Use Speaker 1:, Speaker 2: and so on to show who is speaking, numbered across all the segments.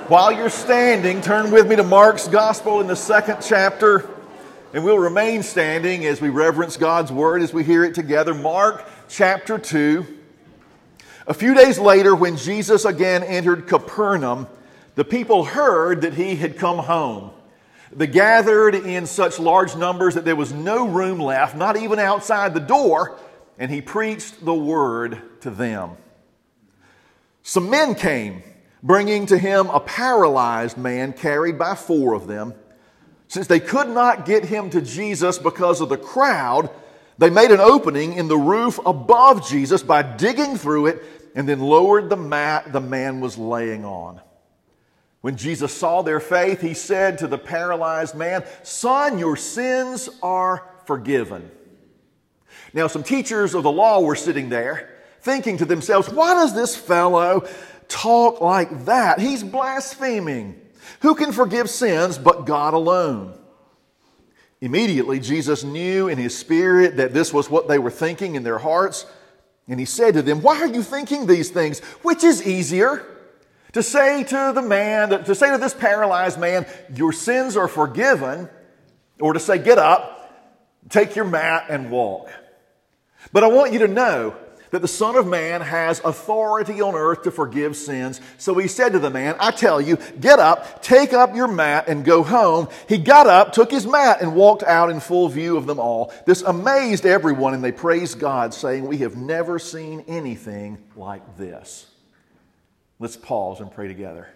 Speaker 1: While you're standing, turn with me to Mark's Gospel in the 2nd chapter, and we'll remain standing as we reverence God's Word as we hear it together. Mark chapter 2. A few days later, when Jesus again entered Capernaum, the people heard that he had come home. They gathered in such large numbers that there was no room left, not even outside the door, and he preached the Word to them. Some men came, bringing to him a paralyzed man carried by 4 of them. Since they could not get him to Jesus because of the crowd, they made an opening in the roof above Jesus by digging through it and then lowered the mat the man was laying on. When Jesus saw their faith, he said to the paralyzed man, "Son, your sins are forgiven." Now, some teachers of the law were sitting there, thinking to themselves, "Why does this fellow talk like that? He's blaspheming. Who can forgive sins but God alone?" Immediately, Jesus knew in his spirit that this was what they were thinking in their hearts. And he said to them, "Why are you thinking these things? Which is easier? To say to this paralyzed man, 'Your sins are forgiven,' or to say, 'Get up, take your mat and walk'? But I want you to know that the Son of Man has authority on earth to forgive sins." So he said to the man, "I tell you, get up, take up your mat and go home." He got up, took his mat, and walked out in full view of them all. This amazed everyone, and they praised God, saying, "We have never seen anything like this." Let's pause and pray together.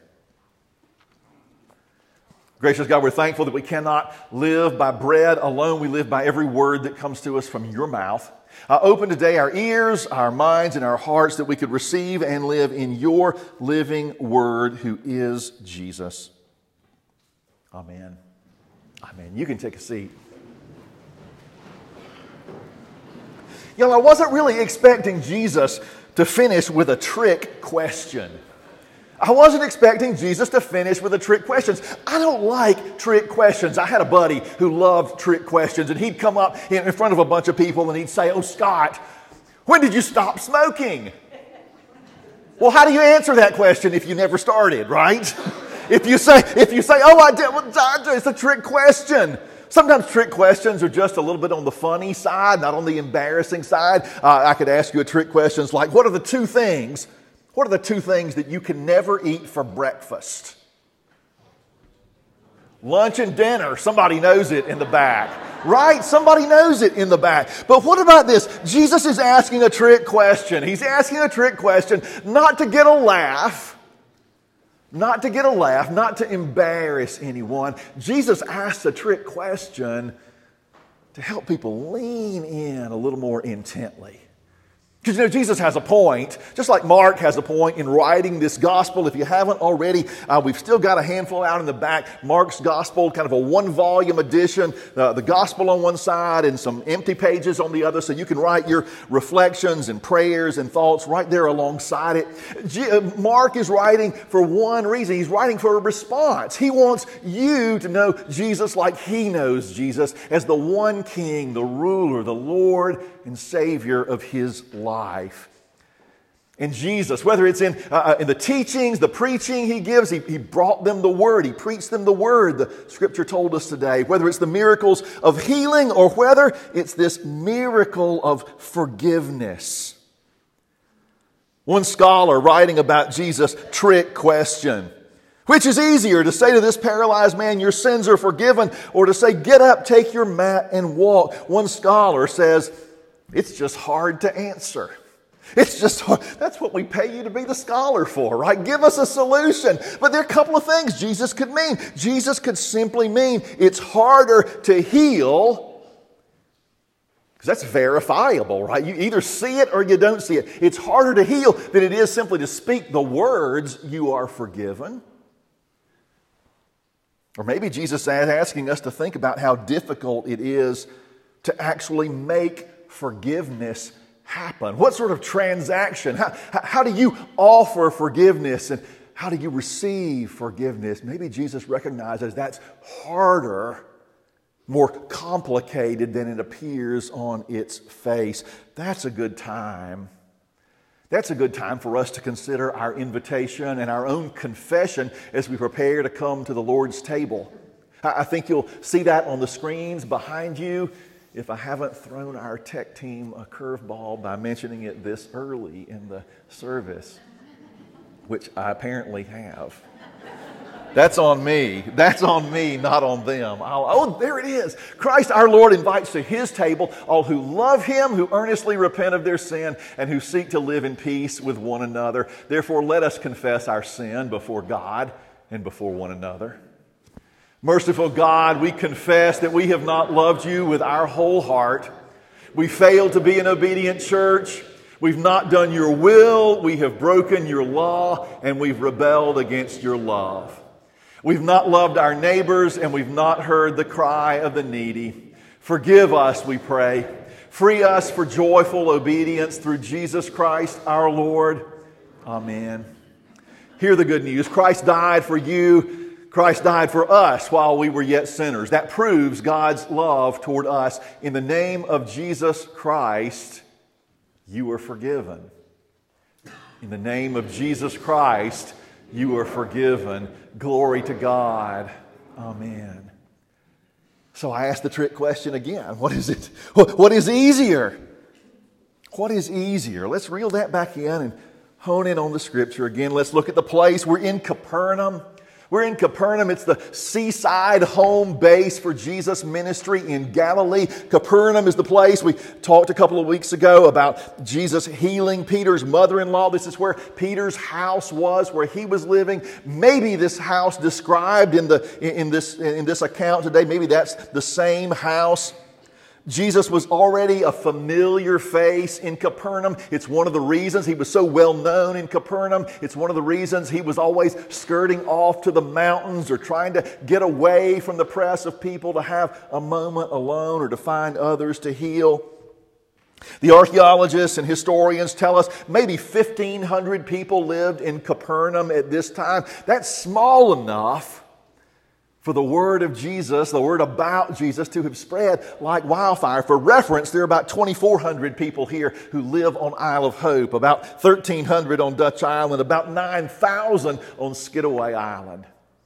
Speaker 1: Gracious God, we're thankful that we cannot live by bread alone. We live by every word that comes to us from your mouth. Open today our ears, our minds, and our hearts that we could receive and live in your living word, who is Jesus. Amen. Amen. You can take a seat. You know, I wasn't really expecting Jesus to finish with a trick question. I wasn't expecting Jesus to finish with a trick question. I don't like trick questions. I had a buddy who loved trick questions, and he'd come up in front of a bunch of people and he'd say, "Oh, Scott, when did you stop smoking?" Well, how do you answer that question if you never started, right? If you say, "Oh, I did," well, it's a trick question. Sometimes trick questions are just a little bit on the funny side, not on the embarrassing side. I could ask you a trick question like, What are the two things that you can never eat for breakfast? Lunch and dinner. Somebody knows it in the back. Right? Somebody knows it in the back. But what about this? Jesus is asking a trick question. He's asking a trick question not to get a laugh, not to embarrass anyone. Jesus asks a trick question to help people lean in a little more intently. Because, you know, Jesus has a point, just like Mark has a point in writing this gospel. If you haven't already, we've still got a handful out in the back. Mark's gospel, kind of a 1-volume edition, the gospel on one side and some empty pages on the other, so you can write your reflections and prayers and thoughts right there alongside it. Mark is writing for one reason. He's writing for a response. He wants you to know Jesus like he knows Jesus, as the one King, the ruler, the Lord and Savior of his life. And Jesus, whether it's in the teachings, the preaching he gives, he brought them the Word. He preached them the Word, the Scripture told us today. Whether it's the miracles of healing or whether it's this miracle of forgiveness. One scholar writing about Jesus' trick question: which is easier, to say to this paralyzed man, "Your sins are forgiven," or to say, "Get up, take your mat and walk"? One scholar says, it's just hard to answer. It's just hard. That's what we pay you to be the scholar for, right? Give us a solution. But there are a couple of things Jesus could mean. Jesus could simply mean it's harder to heal, because that's verifiable, right? You either see it or you don't see it. It's harder to heal than it is simply to speak the words, "You are forgiven." Or maybe Jesus is asking us to think about how difficult it is to actually make forgiveness happen. What sort of transaction? How do you offer forgiveness, and how do you receive forgiveness? Maybe Jesus recognizes that's harder, more complicated than it appears on its face. That's a good time That's a good time for us to consider our invitation and our own confession as we prepare to come to the Lord's table. I think you'll see that on the screens behind you if I haven't thrown our tech team a curveball by mentioning it this early in the service, which I apparently have. That's on me. That's on me, not on them. Oh, there it is. Christ our Lord invites to His table all who love Him, who earnestly repent of their sin, and who seek to live in peace with one another. Therefore, let us confess our sin before God and before one another. Merciful God, we confess that we have not loved You with our whole heart. We failed to be an obedient church. We've not done Your will. We have broken Your law, and we've rebelled against Your love. We've not loved our neighbors, and we've not heard the cry of the needy. Forgive us, we pray. Free us for joyful obedience through Jesus Christ our Lord. Amen. Hear the good news. Christ died for you. Christ died for us while we were yet sinners. That proves God's love toward us. In the name of Jesus Christ, you are forgiven. In the name of Jesus Christ, you are forgiven. Glory to God. Amen. So I ask the trick question again. What is it? What is easier? What is easier? Let's reel that back in and hone in on the Scripture again. Let's look at the place. We're in Capernaum. We're in Capernaum. It's the seaside home base for Jesus' ministry in Galilee. Capernaum is the place. We talked a couple of weeks ago about Jesus healing Peter's mother-in-law. This is where Peter's house was, where he was living. Maybe this house described in this account today, maybe that's the same house. Jesus was already a familiar face in Capernaum. It's one of the reasons he was so well known in Capernaum. It's one of the reasons he was always skirting off to the mountains or trying to get away from the press of people to have a moment alone or to find others to heal. The archaeologists and historians tell us maybe 1,500 people lived in Capernaum at this time. That's small enough for the word of Jesus, the word about Jesus, to have spread like wildfire. For reference, there are about 2,400 people here who live on Isle of Hope, about 1,300 on Dutch Island, about 9,000 on Skidaway Island.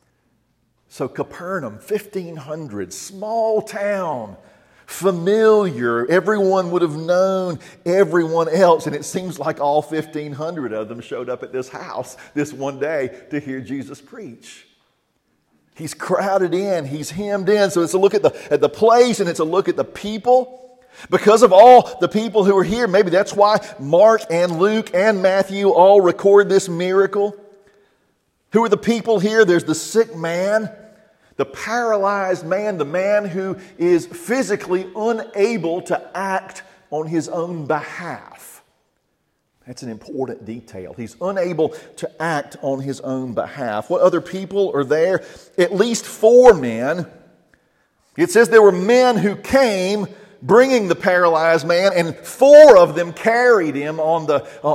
Speaker 1: So Capernaum, 1,500, small town, familiar. Everyone would have known everyone else, and it seems like all 1,500 of them showed up at this house this one day to hear Jesus preach. He's crowded in. He's hemmed in. So it's a look at the place, and it's a look at the people. Because of all the people who are here, maybe that's why Mark and Luke and Matthew all record this miracle. Who are the people here? There's the sick man, the paralyzed man, the man who is physically unable to act on his own behalf. That's an important detail. He's unable to act on his own behalf. What other people are there? At least 4 men. It says there were men who came bringing the paralyzed man, and 4 of them carried him on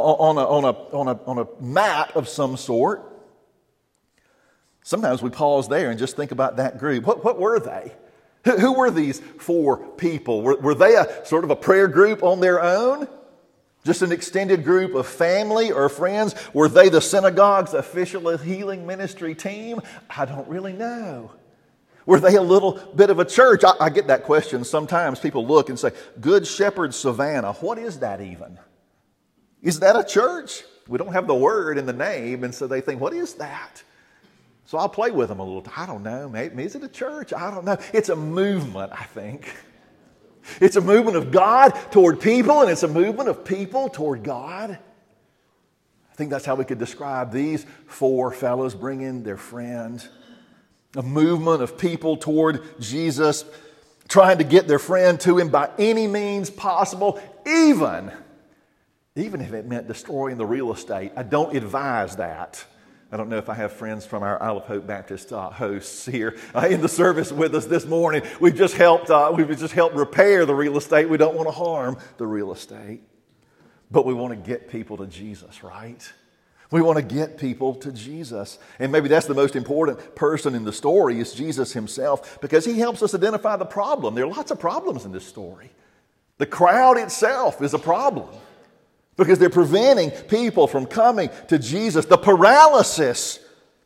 Speaker 1: a mat of some sort. Sometimes we pause there and just think about that group. What were they? Who were these 4 people? Were they a sort of a prayer group on their own? Just an extended group of family or friends? Were they the synagogue's official healing ministry team? I don't really know. Were they a little bit of a church? I get that question sometimes. People look and say, Good Shepherd Savannah, what is that even? Is that a church? We don't have the word in the name, and so they think, what is that? So I'll play with them a little. I don't know. Maybe is it a church? I don't know. It's a movement, I think. It's a movement of God toward people, and it's a movement of people toward God. I think that's how we could describe these 4 fellows bringing their friend. A movement of people toward Jesus, trying to get their friend to Him by any means possible, even if it meant destroying the real estate. I don't advise that. I don't know if I have friends from our Isle of Hope Baptist hosts here in the service with us this morning. We've just helped repair the real estate. We don't want to harm the real estate, but we want to get people to Jesus, right? We want to get people to Jesus, and maybe that's the most important person in the story is Jesus Himself, because He helps us identify the problem. There are lots of problems in this story. The crowd itself is a problem. because they're preventing people from coming to Jesus. The paralysis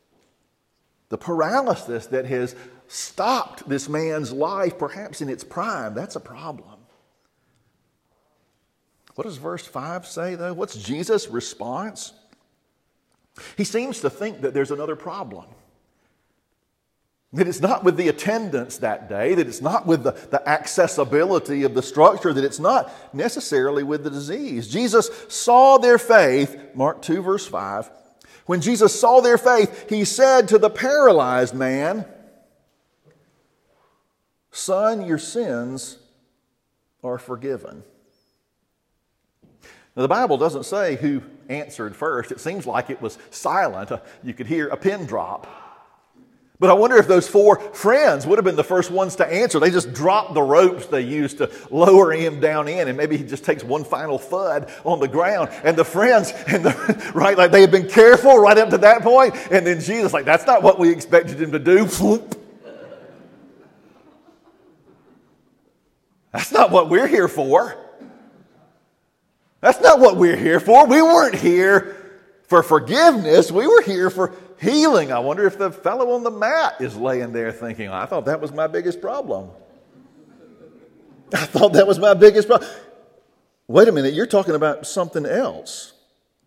Speaker 1: that has stopped this man's life, perhaps in its prime, that's a problem. What does verse 5 say, though? What's Jesus' response? He seems to think that there's another problem. That it's not with the attendance that day, that it's not with the accessibility of the structure, that it's not necessarily with the disease. Jesus saw their faith, Mark 2, verse 5. When Jesus saw their faith, he said to the paralyzed man, "Son, your sins are forgiven." Now, the Bible doesn't say who answered first. It seems like it was silent. You could hear a pin drop. But I wonder if those 4 friends would have been the first ones to answer. They just dropped the ropes they used to lower him down in, and maybe he just takes one final thud on the ground. And the friends, right, like they had been careful right up to that point, and then Jesus, like, that's not what we expected him to do. That's not what we're here for. That's not what we're here for. We weren't here for forgiveness. We were here for healing. I wonder if the fellow on the mat is laying there thinking, I thought that was my biggest problem. I thought that was my biggest problem. Wait a minute, you're talking about something else.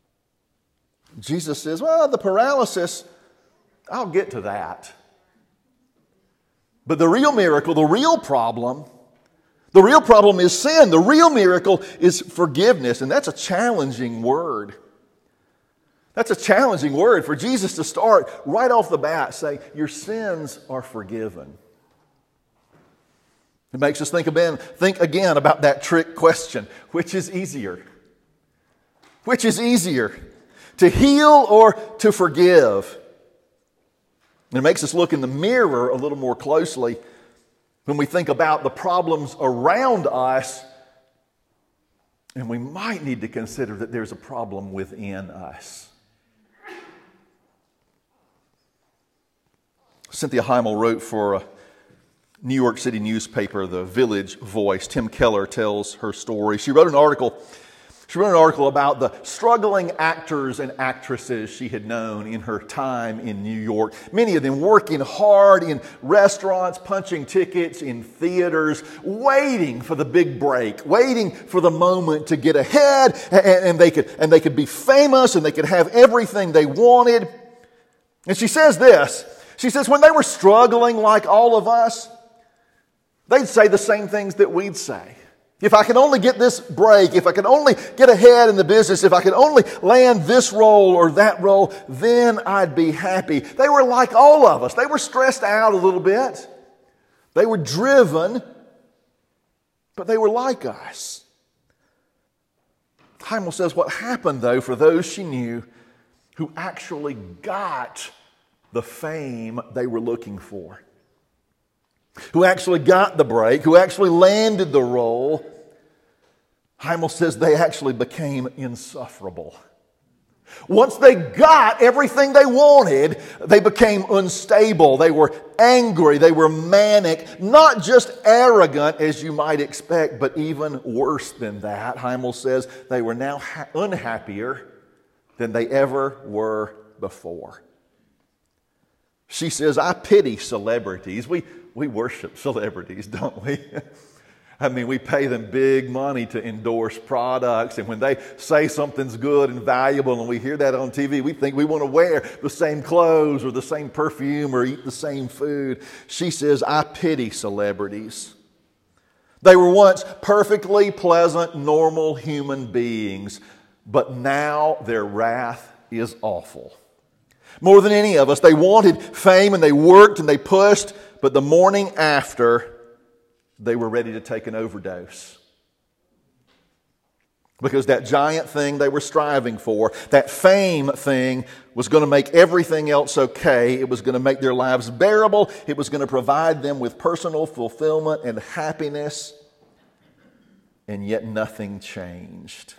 Speaker 1: Jesus says, well, the paralysis, I'll get to that. But the real miracle, the real problem is sin. The real miracle is forgiveness. And that's a challenging word. That's a challenging word for Jesus to start right off the bat saying, your sins are forgiven. It makes us think again about that trick question. Which is easier? Which is easier? To heal or to forgive? And it makes us look in the mirror a little more closely when we think about the problems around us, and we might need to consider that there's a problem within us. Cynthia Heimel wrote for a New York City newspaper, The Village Voice. Tim Keller tells her story. She wrote an article about the struggling actors and actresses she had known in her time in New York. Many of them working hard in restaurants, punching tickets in theaters, waiting for the big break, waiting for the moment to get ahead, and they could be famous, and they could have everything they wanted. And she says this. She says, when they were struggling like all of us, they'd say the same things that we'd say. If I could only get this break, if I could only get ahead in the business, if I could only land this role or that role, then I'd be happy. They were like all of us. They were stressed out a little bit. They were driven, but they were like us. Heimel says what happened, though, for those she knew who actually got the fame they were looking for, who actually got the break, who actually landed the role, Heimel says they actually became insufferable. Once they got everything they wanted, they became unstable. They were angry. They were manic. Not just arrogant, as you might expect, but even worse than that. Heimel says they were now unhappier than they ever were before. She says, I pity celebrities. We worship celebrities, don't we? I mean, we pay them big money to endorse products, and when they say something's good and valuable and we hear that on TV, we think we want to wear the same clothes or the same perfume or eat the same food. She says, I pity celebrities. They were once perfectly pleasant, normal human beings, but now their wrath is awful. More than any of us, they wanted fame and they worked and they pushed, but the morning after, they were ready to take an overdose. Because that giant thing they were striving for, that fame thing, was going to make everything else okay. It was going to make their lives bearable. It was going to provide them with personal fulfillment and happiness. And yet nothing changed.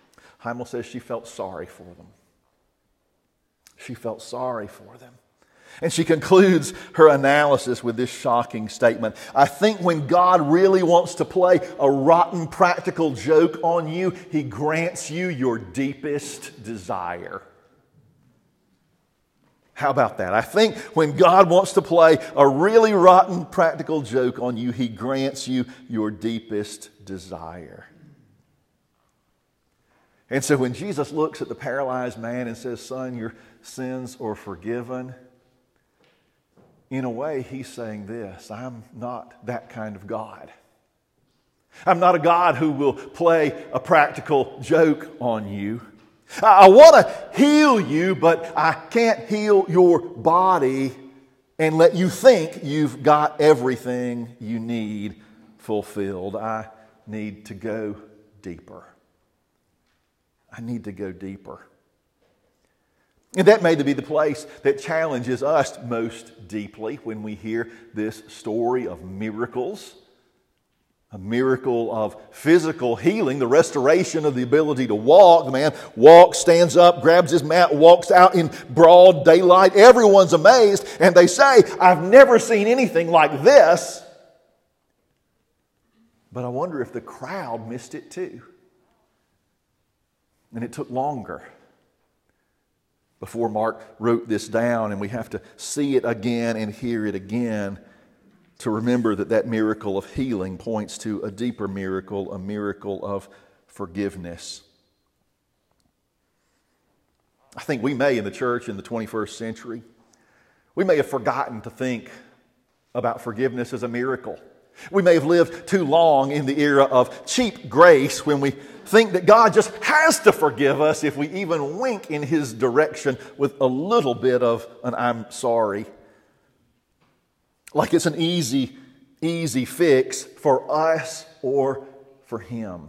Speaker 1: Heimel says she felt sorry for them. She felt sorry for them. And she concludes her analysis with this shocking statement. I think when God really wants to play a rotten practical joke on you, He grants you your deepest desire. How about that? I think when God wants to play a really rotten practical joke on you, He grants you your deepest desire. And so when Jesus looks at the paralyzed man and says, son, your sins are forgiven, in a way, He's saying this: I'm not that kind of God. I'm not a God who will play a practical joke on you. I want to heal you, but I can't heal your body and let you think you've got everything you need fulfilled. I need to go deeper. I need to go deeper. And that may be the place that challenges us most deeply when we hear this story of miracles. A miracle of physical healing, the restoration of the ability to walk. The man walks, stands up, grabs his mat, walks out in broad daylight. Everyone's amazed, and they say, I've never seen anything like this. But I wonder if the crowd missed it too. And it took longer before Mark wrote this down, and we have to see it again and hear it again to remember that that miracle of healing points to a deeper miracle, a miracle of forgiveness. I think we may, in the church in the 21st century, we may have forgotten to think about forgiveness as a miracle. We may have lived too long in the era of cheap grace when we think that God just has to forgive us if we even wink in His direction with a little bit of an I'm sorry. Like it's an easy fix for us or for Him.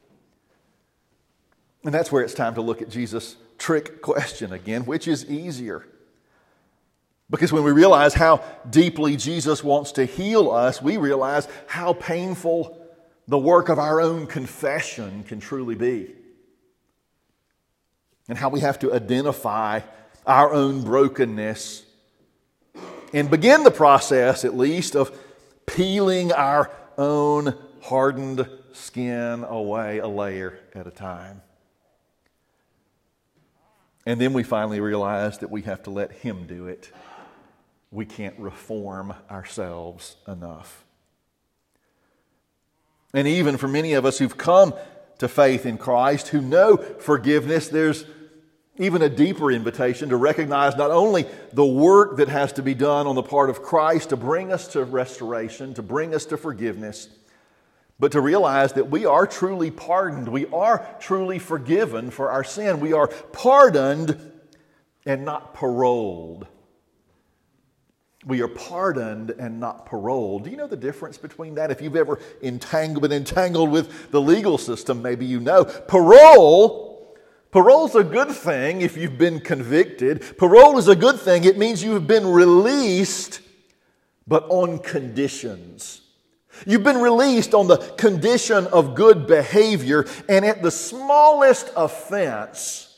Speaker 1: And that's where it's time to look at Jesus' trick question again. Which is easier? Because when we realize how deeply Jesus wants to heal us, we realize how painful the work of our own confession can truly be. And how we have to identify our own brokenness and begin the process, at least, of peeling our own hardened skin away a layer at a time. And then we finally realize that we have to let Him do it. We can't reform ourselves enough. And even for many of us who've come to faith in Christ, who know forgiveness, there's even a deeper invitation to recognize not only the work that has to be done on the part of Christ to bring us to restoration, to bring us to forgiveness, but to realize that we are truly pardoned. We are truly forgiven for our sin. We are pardoned and not paroled. We are pardoned and not paroled. Do you know the difference between that? If you've ever been entangled with the legal system, maybe you know. Parole's a good thing if you've been convicted. Parole is a good thing. It means you have been released, but on conditions. You've been released on the condition of good behavior, and at the smallest offense,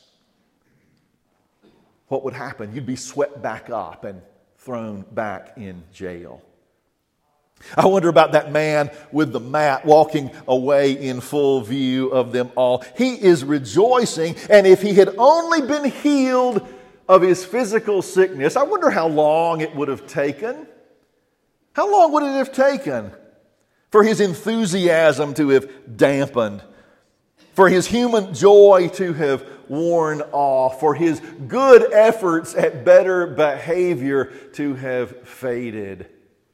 Speaker 1: what would happen? You'd be swept back up and thrown back in jail. I wonder about that man with the mat walking away in full view of them all. He is rejoicing, and if he had only been healed of his physical sickness, I wonder how long it would have taken. How long would it have taken for his enthusiasm to have dampened, for his human joy to have worn off, for his good efforts at better behavior to have faded?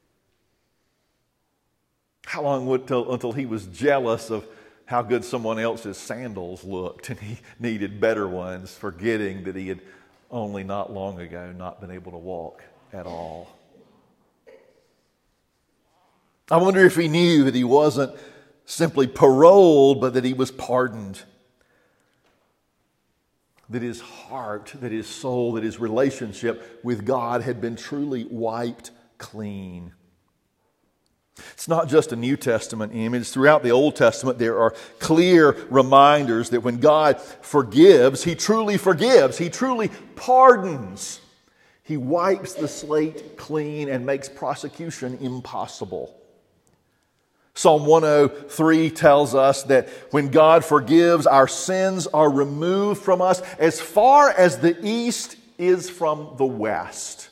Speaker 1: How long would until he was jealous of how good someone else's sandals looked and he needed better ones, forgetting that he had only not long ago not been able to walk at all? I wonder if he knew that he wasn't simply paroled, but that he was pardoned. That his heart, that his soul, that his relationship with God had been truly wiped clean. It's not just a New Testament image. Throughout the Old Testament, there are clear reminders that when God forgives, He truly pardons. He wipes the slate clean and makes prosecution impossible. Psalm 103 tells us that when God forgives, our sins are removed from us as far as the east is from the west.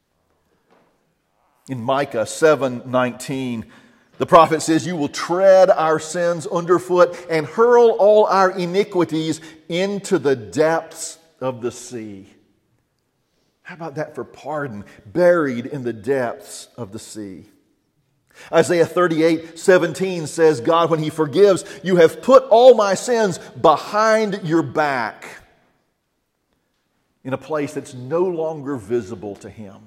Speaker 1: In Micah 7:19, the prophet says, "You will tread our sins underfoot and hurl all our iniquities into the depths of the sea." How about that for pardon? Buried in the depths of the sea. Isaiah 38:17 says, God, when He forgives, "You have put all my sins behind your back," in a place that's no longer visible to Him.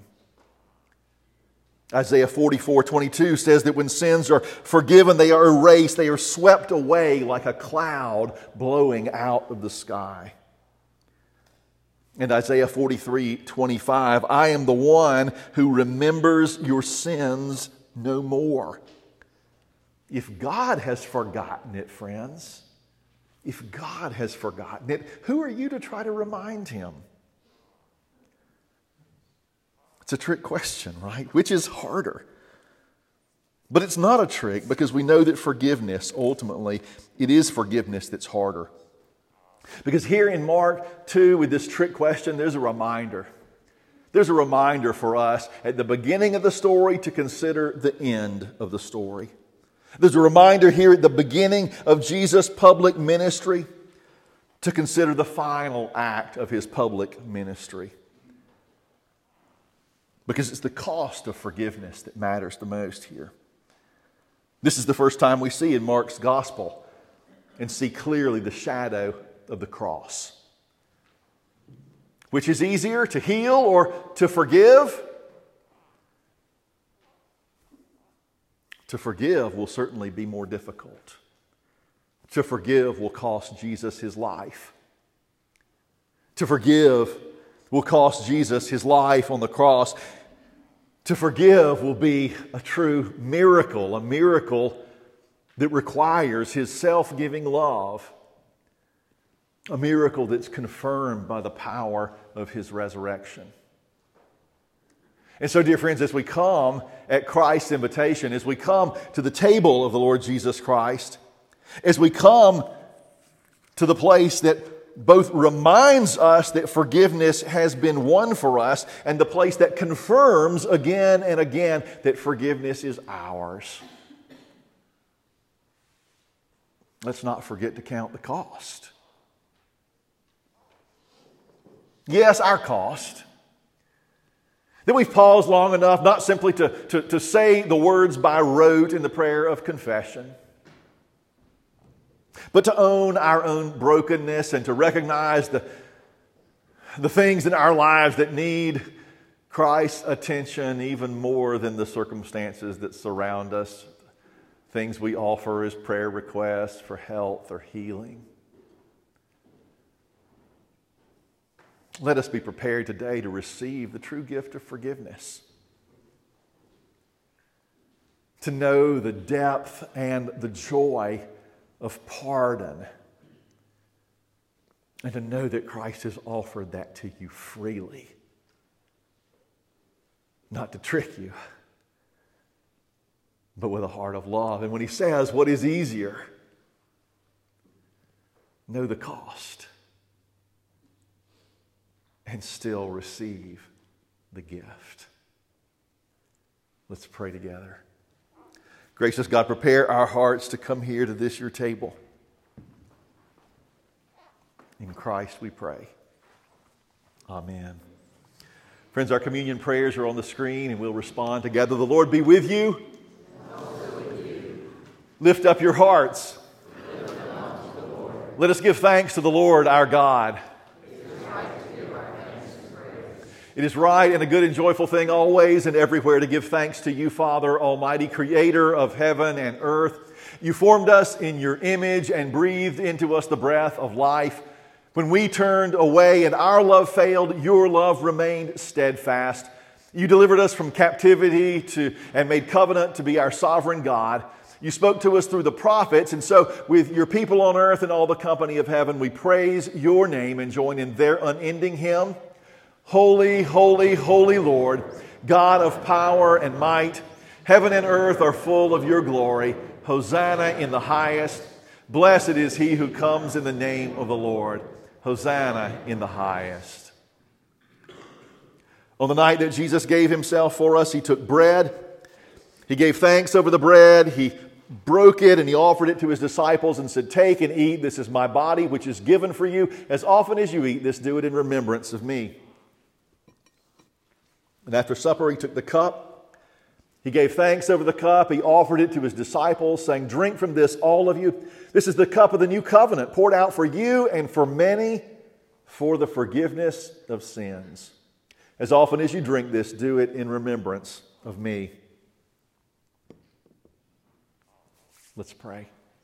Speaker 1: Isaiah 44:22 says that when sins are forgiven, they are erased, they are swept away like a cloud blowing out of the sky. And Isaiah 43:25, "I am the one who remembers your sins no more." If God has forgotten it, friends, if God has forgotten it, who are you to try to remind Him? It's a trick question, right? Which is harder? But it's not a trick, because we know that forgiveness, ultimately, it is forgiveness that's harder. Because here in Mark 2, with this trick question, there's a reminder. There's a reminder for us at the beginning of the story to consider the end of the story. There's a reminder here at the beginning of Jesus' public ministry to consider the final act of His public ministry. Because it's the cost of forgiveness that matters the most here. This is the first time we see in Mark's gospel and see clearly the shadow of the cross. Which is easier, to heal or to forgive? To forgive will certainly be more difficult. To forgive will cost Jesus His life. To forgive will cost Jesus His life on the cross. To forgive will be a true miracle, a miracle that requires His self-giving love. A miracle that's confirmed by the power of His resurrection. And so, dear friends, as we come at Christ's invitation, as we come to the table of the Lord Jesus Christ, as we come to the place that both reminds us that forgiveness has been won for us, and the place that confirms again and again that forgiveness is ours, let's not forget to count the cost. Yes, our cost. That we've paused long enough not simply to say the words by rote in the prayer of confession, but to own our own brokenness and to recognize the things in our lives that need Christ's attention even more than the circumstances that surround us, things we offer as prayer requests for health or healing. Let us be prepared today to receive the true gift of forgiveness. To know the depth and the joy of pardon. And to know that Christ has offered that to you freely. Not to trick you, but with a heart of love. And when He says, what is easier? Know the cost. And still receive the gift. Let's pray together. Gracious God, prepare our hearts to come here to this your table. In Christ we pray. Amen. Friends, our communion prayers are on the screen and we'll respond together. The Lord be with you.
Speaker 2: And also with you.
Speaker 1: Lift up your hearts.
Speaker 2: Lift them up to the Lord.
Speaker 1: Let us give thanks to the Lord our God. It is right and a good and joyful thing always and everywhere to give thanks to you, Father Almighty, Creator of heaven and earth. You formed us in your image and breathed into us the breath of life. When we turned away and our love failed, your love remained steadfast. You delivered us from captivity and made covenant to be our sovereign God. You spoke to us through the prophets, and so with your people on earth and all the company of heaven, we praise your name and join in their unending hymn. Holy, holy, holy Lord, God of power and might, heaven and earth are full of your glory. Hosanna in the highest. Blessed is he who comes in the name of the Lord. Hosanna in the highest. On the night that Jesus gave himself for us, he took bread. He gave thanks over the bread. He broke it and he offered it to his disciples and said, "Take and eat. This is my body, which is given for you. As often as you eat this, do it in remembrance of me." And after supper, he took the cup. He gave thanks over the cup. He offered it to his disciples, saying, "Drink from this, all of you. This is the cup of the new covenant, poured out for you and for many for the forgiveness of sins. As often as you drink this, do it in remembrance of me." Let's pray.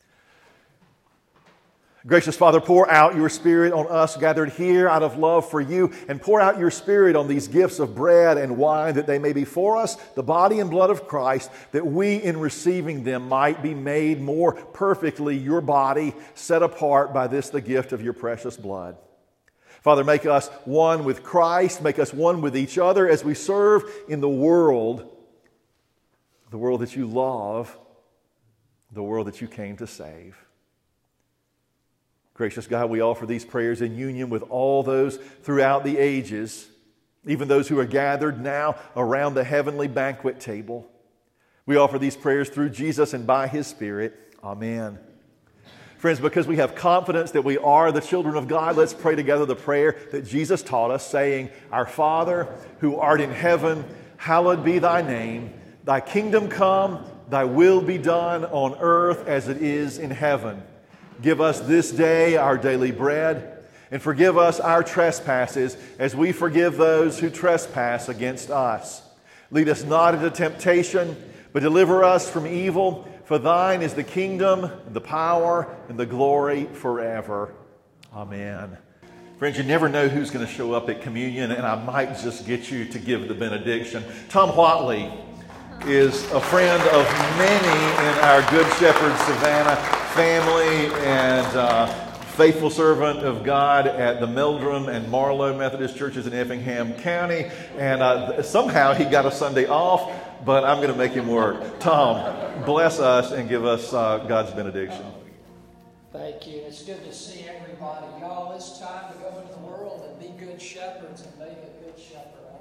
Speaker 1: Gracious Father, pour out your Spirit on us gathered here out of love for you, and pour out your Spirit on these gifts of bread and wine, that they may be for us the body and blood of Christ, that we in receiving them might be made more perfectly your body, set apart by this the gift of your precious blood. Father, make us one with Christ, make us one with each other as we serve in the world that you love, the world that you came to save. Gracious God, we offer these prayers in union with all those throughout the ages, even those who are gathered now around the heavenly banquet table. We offer these prayers through Jesus and by His Spirit. Amen. Friends, because we have confidence that we are the children of God, let's pray together the prayer that Jesus taught us, saying, "Our Father, who art in heaven, hallowed be thy name. Thy kingdom come, thy will be done on earth as it is in heaven. Give us this day our daily bread, and forgive us our trespasses as we forgive those who trespass against us. Lead us not into temptation, but deliver us from evil. For thine is the kingdom, and the power, and the glory forever." Amen. Friends, you never know who's going to show up at communion, and I might just get you to give the benediction. Tom Whatley is a friend of many in our Good Shepherd Savannah family and faithful servant of God at the Meldrum and Marlow Methodist churches in Effingham County. And somehow he got a Sunday off, but I'm going to make him work. Tom, bless us and give us God's benediction.
Speaker 3: Thank you. It's good to see everybody. Y'all, it's time to go into the world and be good shepherds and make a good shepherd.